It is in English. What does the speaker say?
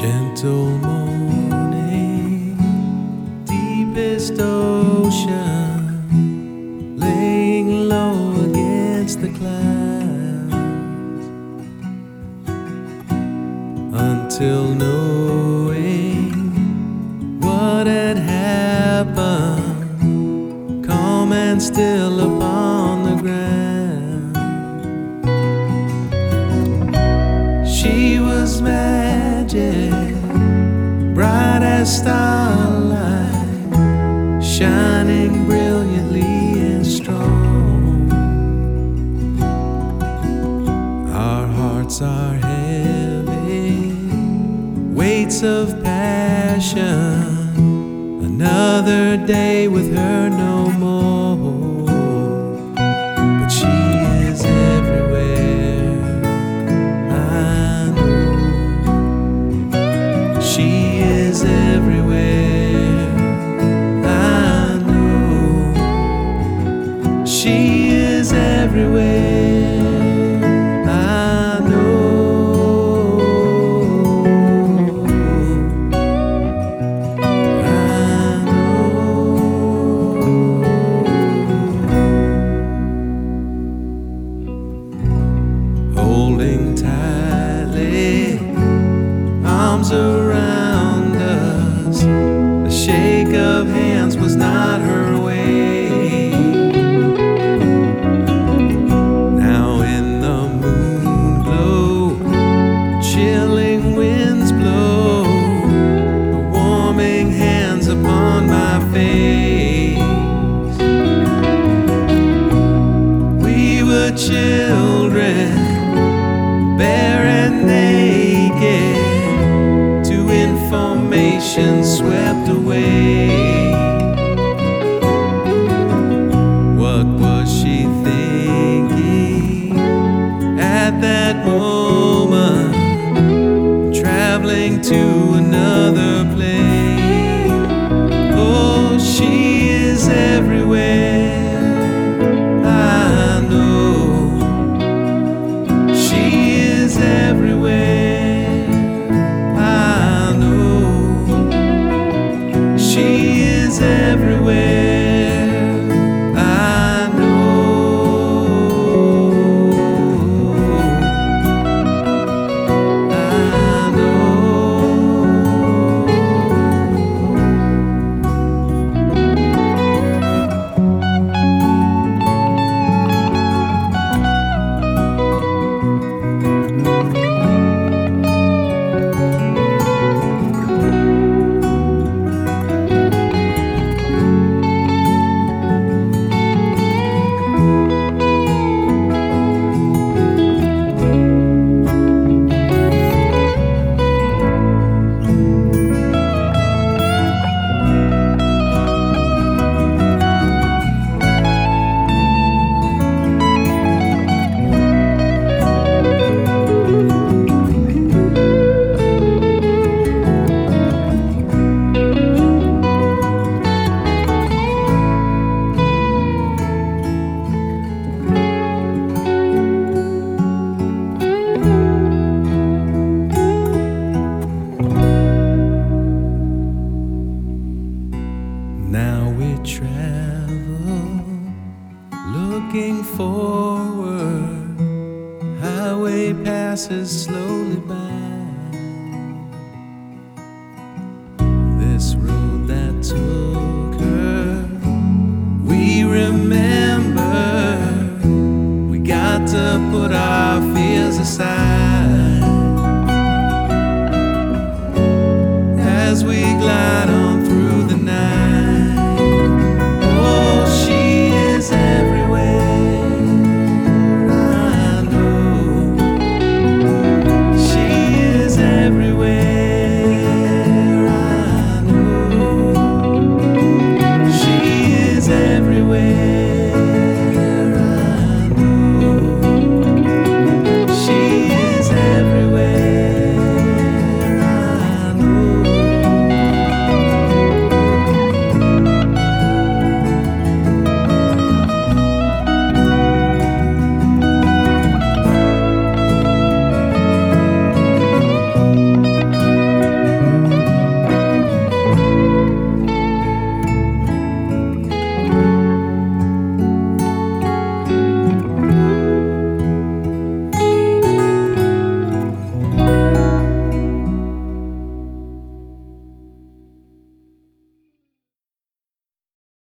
Gentle morning, deepest ocean, laying low against the clouds, until knowing what had happened, calm and still upon the ground. She was magic, bright as starlight, shining brilliantly and strong. Our hearts are heavy, weights of passion, another day with her no more. But she is everywhere, I know. She is everywhere, I know. She is everywhere, I know. I know. Holding tightly, arms around us, the shake of hands was not her way. Now in the moon glow, chilling winds blow, the warming hands upon my face. We were children, bare and naked, information swept away. What was she thinking at that moment, traveling to another place? Oh, she is everywhere, I know. She is everywhere, she is everywhere, I know. I know. Now we travel, looking forward, highway passes